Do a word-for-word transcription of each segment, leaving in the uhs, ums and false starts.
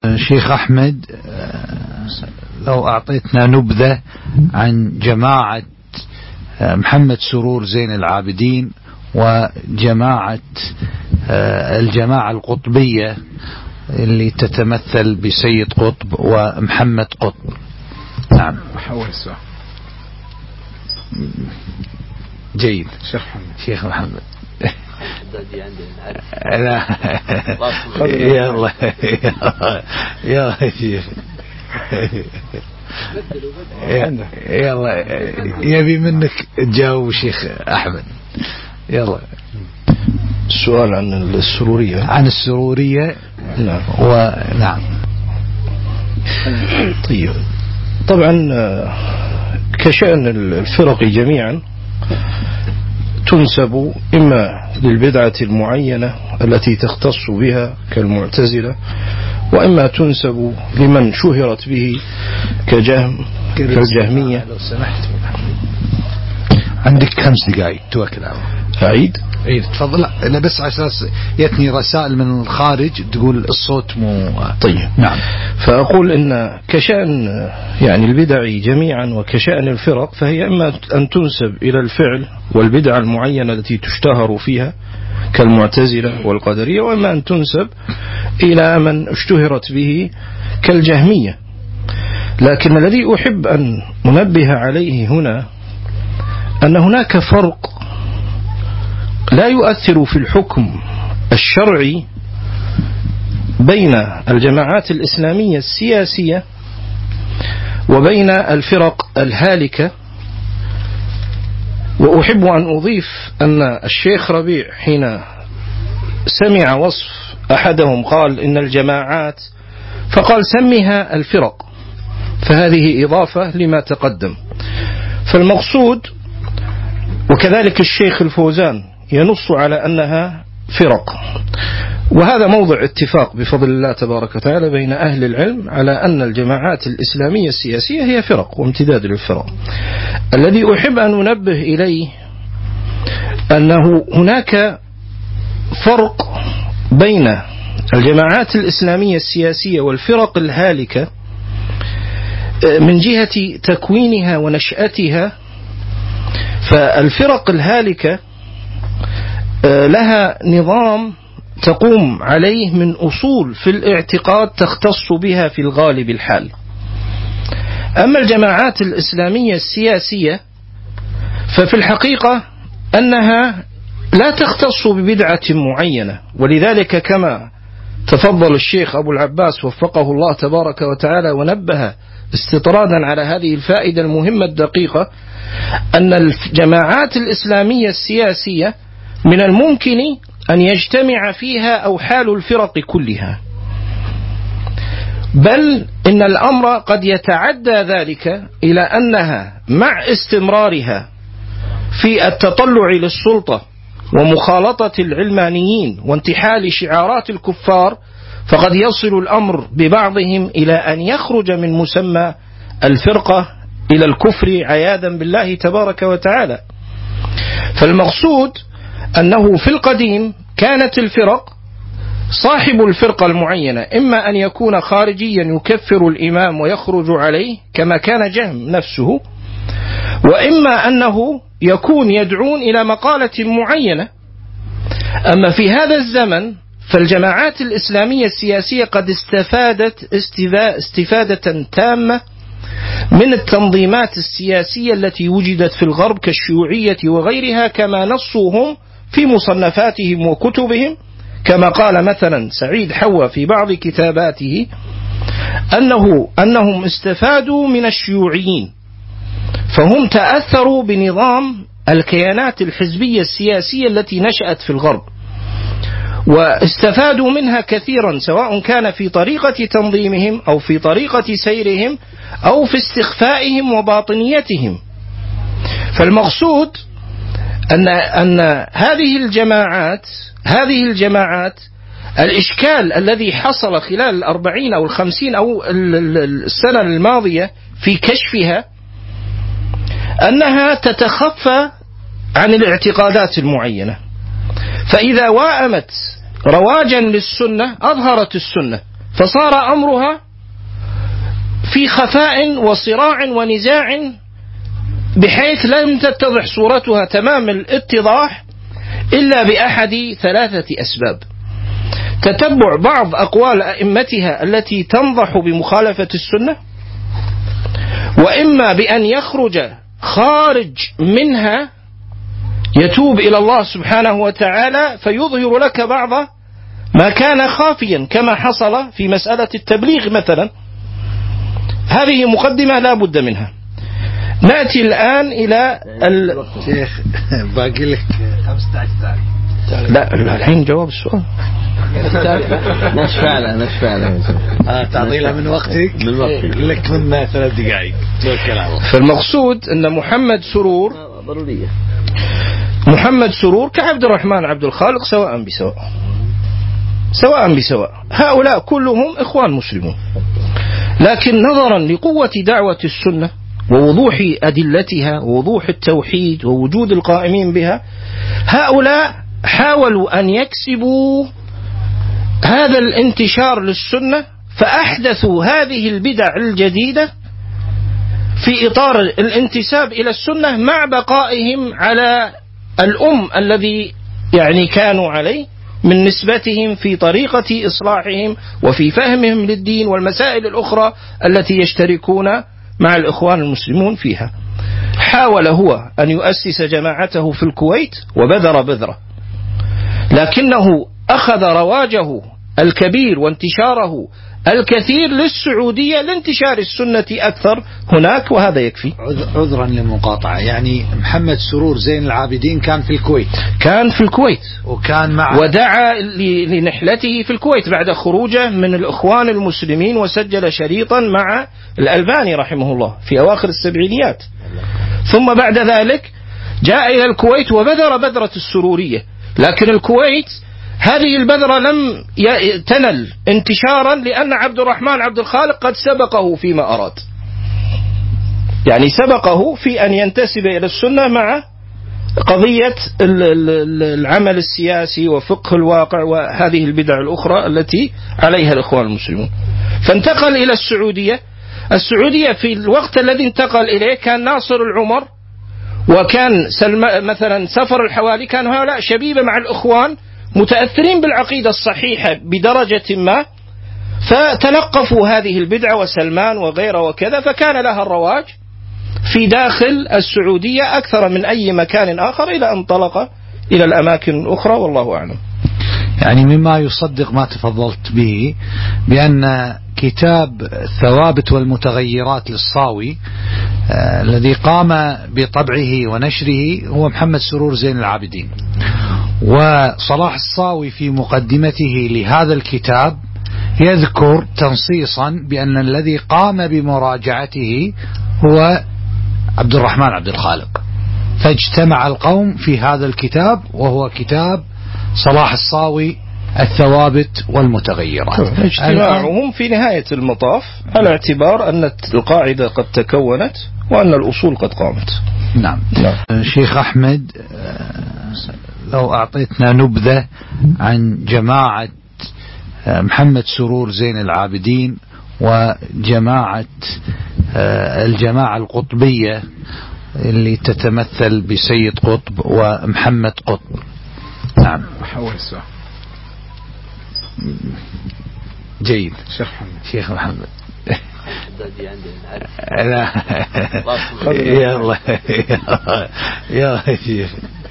شيخ أحمد، لو أعطيتنا نبذة عن جماعة محمد سرور زين العابدين وجماعة الجماعة القطبية اللي تتمثل بسيد قطب ومحمد قطب. نعم. حول السؤال. جيد. شيخ محمد. شيخ محمد. لا يلا يلا شيخ يلا يبي منك تجاوب شيخ أحمد. يلا. السؤال عن السرورية. عن السرورية. نعم. ونعم. طيب، طبعا كشأن الفرق جميعا تنسب إما للبدعة المعينة التي تختص بها كالمعتزلة، وإما تنسب لمن شهرت به كجهم كالجهمية. لو سمحت عندك خمس دقائق توكل على الله. أعيد؟ عيد تفضل. أنا بس على أساس يتني رسائل من الخارج تقول الصوت مو طيب. نعم. فأقول إن كشأن يعني البدع جميعا وكشأن الفرق فهي إما أن تنسب إلى الفعل والبدع المعينة التي تشتهر فيها كالمعتزلة والقدرية، وإما أن تنسب إلى من اشتهرت به كالجهمية. لكن الذي أحب أن أنبه عليه هنا أن هناك فرق لا يؤثر في الحكم الشرعي بين الجماعات الإسلامية السياسية وبين الفرق الهالكة. وأحب أن أضيف أن الشيخ ربيع حين سمع وصف أحدهم قال إن الجماعات، فقال سميها الفرق، فهذه إضافة لما تقدم. فالمقصود، وكذلك الشيخ الفوزان ينص على أنها فرق، وهذا موضع اتفاق بفضل الله تبارك وتعالى بين أهل العلم على أن الجماعات الإسلامية السياسية هي فرق وامتداد للفرق. الذي أحب أن أنبه إليه أنه هناك فرق بين الجماعات الإسلامية السياسية والفرق الهالكة من جهة تكوينها ونشأتها. فالفرق الهالكة لها نظام تقوم عليه من أصول في الاعتقاد تختص بها في الغالب الحال. أما الجماعات الإسلامية السياسية ففي الحقيقة أنها لا تختص ببدعة معينة، ولذلك كما تفضل الشيخ أبو العباس وفقه الله تبارك وتعالى ونبه استطرادا على هذه الفائدة المهمة الدقيقة، أن الجماعات الإسلامية السياسية من الممكن أن يجتمع فيها أوحال الفرق كلها، بل إن الأمر قد يتعدى ذلك إلى أنها مع استمرارها في التطلع للسلطة ومخالطة العلمانيين وانتحال شعارات الكفار، فقد يصل الأمر ببعضهم إلى أن يخرج من مسمى الفرقة إلى الكفر عياذا بالله تبارك وتعالى. فالمقصود أنه في القديم كانت الفرق صاحب الفرقة المعينة إما أن يكون خارجيا يكفر الإمام ويخرج عليه كما كان جهم نفسه، وإما أنه يكون يدعون إلى مقالة معينة. أما في هذا الزمن فالجماعات الإسلامية السياسية قد استفادت استفادة تامة من التنظيمات السياسية التي وجدت في الغرب كالشيوعية وغيرها، كما نصوهم في مصنفاتهم وكتبهم، كما قال مثلا سعيد حوا في بعض كتاباته أنه أنهم استفادوا من الشيوعيين، فهم تأثروا بنظام الكيانات الحزبية السياسية التي نشأت في الغرب واستفادوا منها كثيرا، سواء كان في طريقة تنظيمهم أو في طريقة سيرهم أو في استخفائهم وباطنيتهم. فالمقصود أن أن هذه الجماعات هذه الجماعات الإشكال الذي حصل خلال الأربعين أو الخمسين أو السنة الماضية في كشفها أنها تتخفى عن الاعتقادات المعينة، فإذا وائمت رواجا للسنة أظهرت السنة، فصار أمرها في خفاء وصراع ونزاع بحيث لم تتضح صورتها تمام الاتضاح إلا بأحد ثلاثة أسباب: تتبع بعض أقوال أئمتها التي تنضح بمخالفة السنة، وإما بأن يخرج خارج منها يتوب إلى الله سبحانه وتعالى فيظهر لك بعض ما كان خافيا كما حصل في مسألة التبليغ مثلا. هذه مقدمة لا بد منها. نأتي الآن إلى ال... شيخ باقي لك خمسة عشر ثانية. لا الحين جواب السؤال. نشفع له نشفع له آه تعطيلها من وقتك من وقتك لك من ثلاث دقائق. فالمقصود أن محمد سرور ضرورية محمد سرور كعبد الرحمن عبد الخالق سواء بسواء سواء بسواء هؤلاء كلهم إخوان مسلمون، لكن نظرا لقوة دعوة السنة ووضوح أدلتها ووضوح التوحيد ووجود القائمين بها، هؤلاء حاولوا أن يكسبوا هذا الانتشار للسنة، فأحدثوا هذه البدع الجديدة في إطار الانتساب إلى السنة مع بقائهم على الأم الذي يعني كانوا عليه من نسبتهم في طريقة إصلاحهم وفي فهمهم للدين والمسائل الأخرى التي يشتركون مع الإخوان المسلمون فيها. حاول هو أن يؤسس جماعته في الكويت وبذر بذرة، لكنه أخذ رواجه الكبير وانتشاره الكثير للسعودية لانتشار السنة أكثر هناك، وهذا يكفي. عذرا للمقاطعة، يعني محمد سرور زين العابدين كان في الكويت كان في الكويت وكان مع ودعا لنحلته في الكويت بعد خروجه من الإخوان المسلمين، وسجل شريطا مع الألباني رحمه الله في أواخر السبعينيات، ثم بعد ذلك جاء إلى الكويت وبذر بذرة السرورية، لكن الكويت هذه البذرة لم تنل انتشارا لأن عبد الرحمن عبد الخالق قد سبقه فيما أراد، يعني سبقه في أن ينتسب إلى السنة مع قضية العمل السياسي وفقه الواقع وهذه البدع الأخرى التي عليها الإخوان المسلمون، فانتقل إلى السعودية. السعودية في الوقت الذي انتقل إليه كان ناصر العمر وكان مثلا سفر الحوالي، كان هؤلاء شبيبة مع الإخوان متأثرين بالعقيدة الصحيحة بدرجة ما، فتلقفوا هذه البدعة وسلمان وغيره وكذا، فكان لها الرواج في داخل السعودية أكثر من أي مكان آخر إلى أن انطلق إلى الأماكن الأخرى، والله أعلم. يعني مما يصدق ما تفضلت به بأن كتاب الثوابت والمتغيرات للصاوي آه الذي قام بطبعه ونشره هو محمد سرور زين العابدين، وصلاح الصاوي في مقدمته لهذا الكتاب يذكر تنصيصا بأن الذي قام بمراجعته هو عبد الرحمن عبد الخالق، فاجتمع القوم في هذا الكتاب وهو كتاب صلاح الصاوي الثوابت والمتغيرات. اجتماعهم في نهاية المطاف على اعتبار أن القاعدة قد تكونت وأن الأصول قد قامت. نعم. نعم. شيخ أحمد، لو أعطيتنا نبذة عن جماعة محمد سرور زين العابدين وجماعة الجماعة القطبية اللي تتمثل بسيد قطب ومحمد قطب. نعم. أحول السؤال. جيد. شيخ محمد. شيخ محمد. لا. يلا يلا شيخ.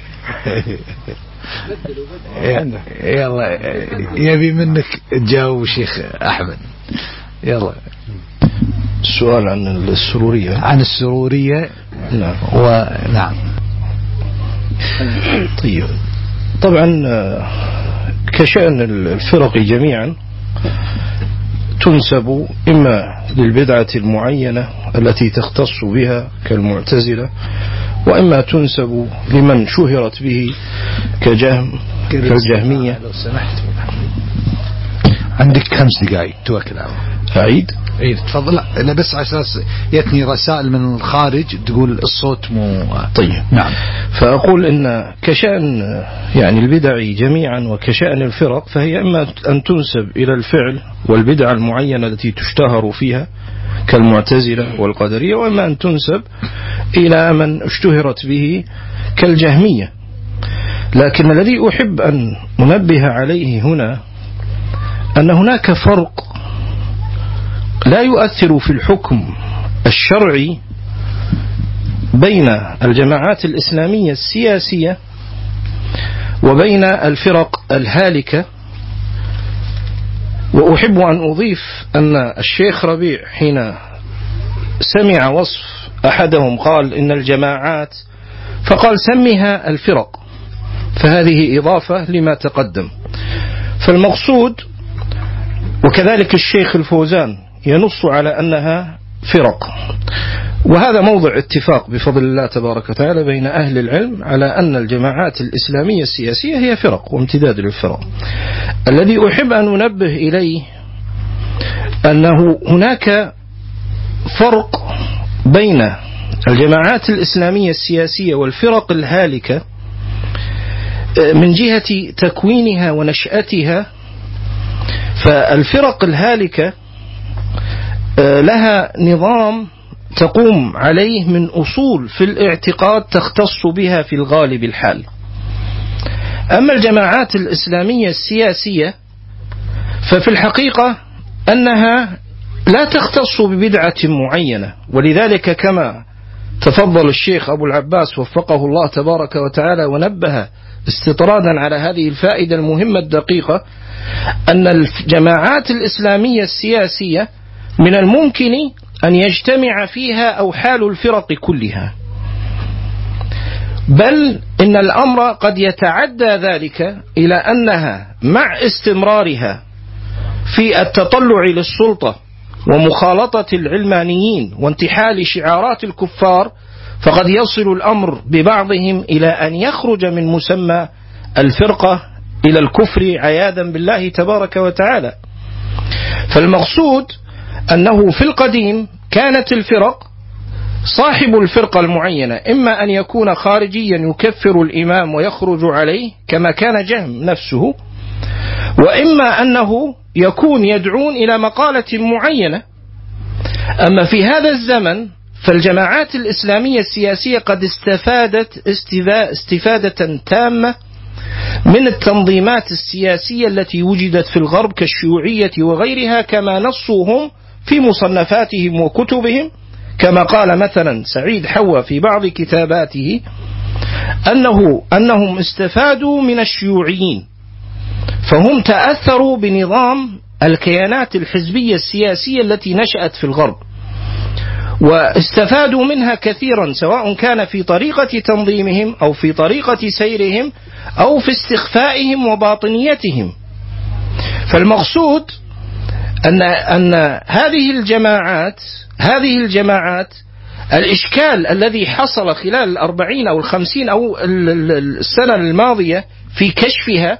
يلا يبي منك تجاوب شيخ أحمد. يلا. السؤال عن السرورية. عن السرورية. نعم. ونعم. طيب. طبعا كشأن الفرق جميعا تنسب إما للبدعة المعينة التي تختص بها كالمعتزلة، وإما تنسب لمن شهرت به كجهم كالجهمية. عندك خمس دقائق توكل على الله. أعيد عيد تفضل. لا أنا بس على أساس يتني رسائل من الخارج تقول الصوت مو طيب. نعم. فأقول إن كشأن يعني البدع جميعا وكشأن الفرق فهي إما أن تنسب إلى الفعل والبدعة المعينة التي تشتهر فيها كالمعتزلة والقدرية، وإما أن تنسب إلى من اشتهرت به كالجهمية. لكن الذي أحب أن أنبه عليه هنا أن هناك فرق لا يؤثر في الحكم الشرعي بين الجماعات الإسلامية السياسية وبين الفرق الهالكة. وأحب أن أضيف أن الشيخ ربيع حين سمع وصف أحدهم قال إن الجماعات فقال سميها الفرق، فهذه إضافة لما تقدم. فالمقصود وكذلك الشيخ الفوزان ينص على أنها فرق، وهذا موضع اتفاق بفضل الله تبارك وتعالى بين أهل العلم على أن الجماعات الإسلامية السياسية هي فرق وامتداد للفرق. الذي أحب أن أنبه إليه أنه هناك فرق بين الجماعات الإسلامية السياسية والفرق الهالكة من جهة تكوينها ونشأتها. فالفرق الهالكة لها نظام تقوم عليه من أصول في الاعتقاد تختص بها في الغالب الحال. أما الجماعات الإسلامية السياسية ففي الحقيقة أنها لا تختص ببدعة معينة، ولذلك كما تفضل الشيخ أبو العباس وفقه الله تبارك وتعالى ونبه استطرادا على هذه الفائدة المهمة الدقيقة أن الجماعات الإسلامية السياسية من الممكن أن يجتمع فيها أوحال الفرق كلها، بل إن الأمر قد يتعدى ذلك إلى أنها مع استمرارها في التطلع للسلطة ومخالطة العلمانيين وانتحال شعارات الكفار فقد يصل الأمر ببعضهم إلى أن يخرج من مسمى الفرقة إلى الكفر عياذا بالله تبارك وتعالى. فالمقصود أنه في القديم كانت الفرق صاحب الفرقة المعينة إما أن يكون خارجيا يكفر الإمام ويخرج عليه كما كان جهم نفسه، وإما أنه يكون يدعون إلى مقالة معينة. أما في هذا الزمن فالجماعات الإسلامية السياسية قد استفادت استفادة تامة من التنظيمات السياسية التي وجدت في الغرب كالشيوعية وغيرها، كما نصوهم في مصنفاتهم وكتبهم، كما قال مثلا سعيد حوا في بعض كتاباته أنه أنهم استفادوا من الشيوعيين، فهم تأثروا بنظام الكيانات الحزبية السياسية التي نشأت في الغرب واستفادوا منها كثيرا، سواء كان في طريقة تنظيمهم أو في طريقة سيرهم أو في استخفائهم وباطنيتهم. فالمقصود أن أن هذه الجماعات هذه الجماعات الإشكال الذي حصل خلال الأربعين أو الخمسين أو السنة الماضية في كشفها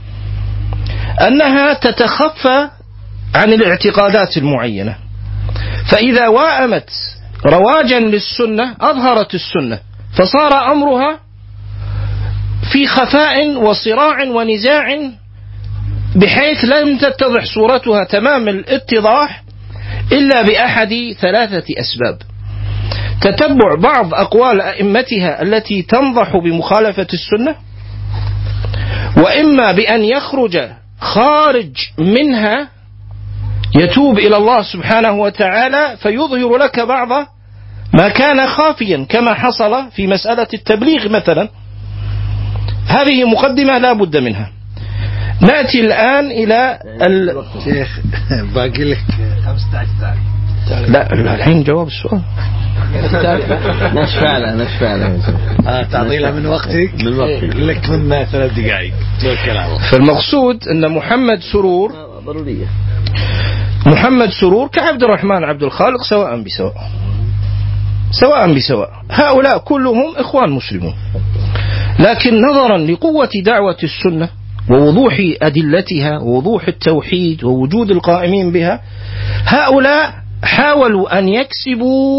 أنها تتخفى عن الاعتقادات المعينة، فإذا وائمت رواجا للسنة أظهرت السنة، فصار أمرها في خفاء وصراع ونزاع بحيث لم تتضح صورتها تمام الاتضاح إلا بأحد ثلاثة أسباب: تتبع بعض أقوال أئمتها التي تنضح بمخالفة السنة، وإما بأن يخرج خارج منها يتوب إلى الله سبحانه وتعالى فيظهر لك بعض ما كان خافيا كما حصل في مسألة التبليغ مثلا. هذه مقدمة لا بد منها. نأتي الآن إلى ال... شيخ باقي لك خمسة عشر ثانية. لا الحين جواب السؤال. نشفع له نشفع له آه تعطينا من وقتك من وقتك لك من ثلاث دقائق. فالمقصود أن محمد سرور ضرورية محمد سرور كعبد الرحمن عبد الخالق سواء بسواء سواء بسواء هؤلاء كلهم إخوان مسلمون، لكن نظرا لقوة دعوة السنة ووضوح أدلتها ووضوح التوحيد ووجود القائمين بها، هؤلاء حاولوا أن يكسبوا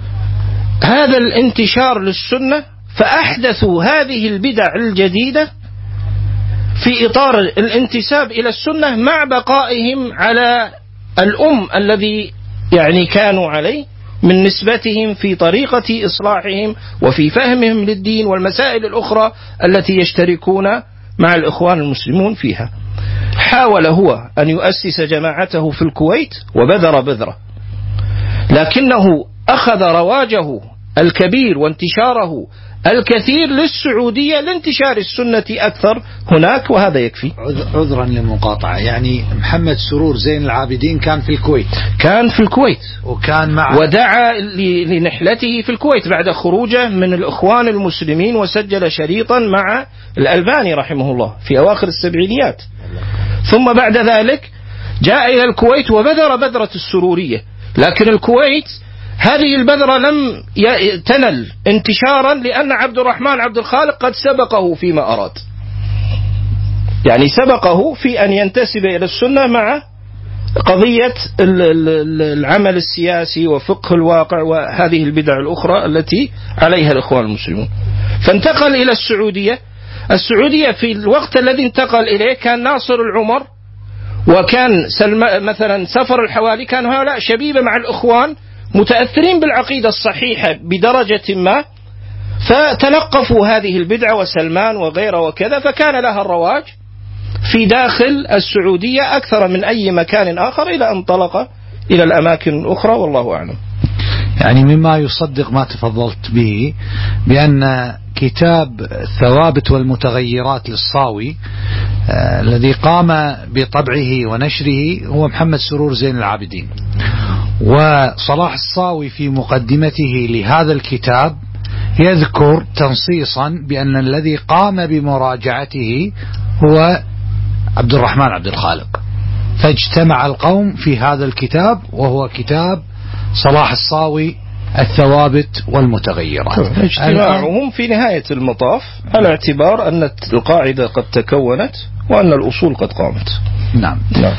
هذا الانتشار للسنة، فأحدثوا هذه البدع الجديدة في إطار الانتساب إلى السنة مع بقائهم على الأم الذي يعني كانوا عليه من نسبتهم في طريقة إصلاحهم وفي فهمهم للدين والمسائل الأخرى التي يشتركون مع الإخوان المسلمون فيها. حاول هو أن يؤسس جماعته في الكويت وبذر بذره، لكنه أخذ رواجه الكبير وانتشاره الكثير للسعودية لانتشار السنة أكثر هناك، وهذا يكفي. عذرا للمقاطعة، يعني محمد سرور زين العابدين كان في الكويت كان في الكويت وكان مع ودعا لنحلته في الكويت بعد خروجه من الإخوان المسلمين، وسجل شريطا مع الألباني رحمه الله في أواخر السبعينيات، ثم بعد ذلك جاء إلى الكويت وبذر بذرة السرورية. لكن الكويت هذه البذرة لم تنل انتشارا لأن عبد الرحمن عبد الخالق قد سبقه فيما أراد، يعني سبقه في أن ينتسب إلى السنة مع قضية العمل السياسي وفقه الواقع وهذه البدع الأخرى التي عليها الإخوان المسلمون، فانتقل إلى السعودية. السعودية في الوقت الذي انتقل إليه كان ناصر العمر وكان مثلا سفر الحوالي، كان هؤلاء شبيبة مع الإخوان متأثرين بالعقيدة الصحيحة بدرجة ما، فتلقفوا هذه البدعة وسلمان وغيره وكذا، فكان لها الرواج في داخل السعودية أكثر من أي مكان آخر إلى أن انطلق إلى الأماكن الأخرى، والله أعلم. يعني مما يصدق ما تفضلت به بأن كتاب الثوابت والمتغيرات للصاوي آه الذي قام بطبعه ونشره هو محمد سرور زين العابدين، وصلاح الصاوي في مقدمته لهذا الكتاب يذكر تنصيصا بأن الذي قام بمراجعته هو عبد الرحمن عبد الخالق، فاجتمع القوم في هذا الكتاب وهو كتاب صلاح الصاوي الثوابت والمتغيرات. اجتماعهم في نهاية المطاف على اعتبار أن القاعدة قد تكونت وأن الأصول قد قامت. نعم.